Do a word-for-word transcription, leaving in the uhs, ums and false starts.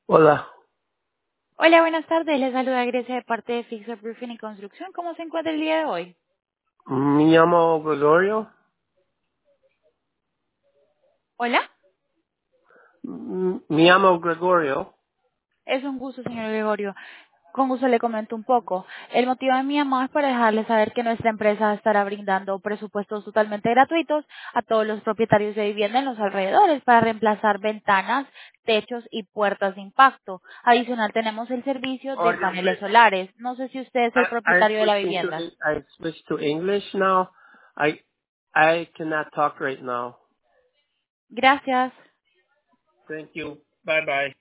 Hola, Hola, buenas tardes. Les saluda Grecia de parte de Fixer Roofing y Construcción. ¿Cómo se encuentra el día de hoy? me llamo Gregorio. Hola. M- Me llamo Gregorio. Es un gusto, señor Gregorio. Con gusto le comento un poco. El motivo de mi llamada es para dejarles saber que nuestra empresa estará brindando presupuestos totalmente gratuitos a todos los propietarios de vivienda en los alrededores para reemplazar ventanas, techos y puertas de impacto. Adicional, tenemos el servicio de Oiga, paneles solares. No sé si usted es I, el I propietario de la switching to vivienda. I switched to English now. I I cannot talk right now. Gracias. Thank you. Bye bye.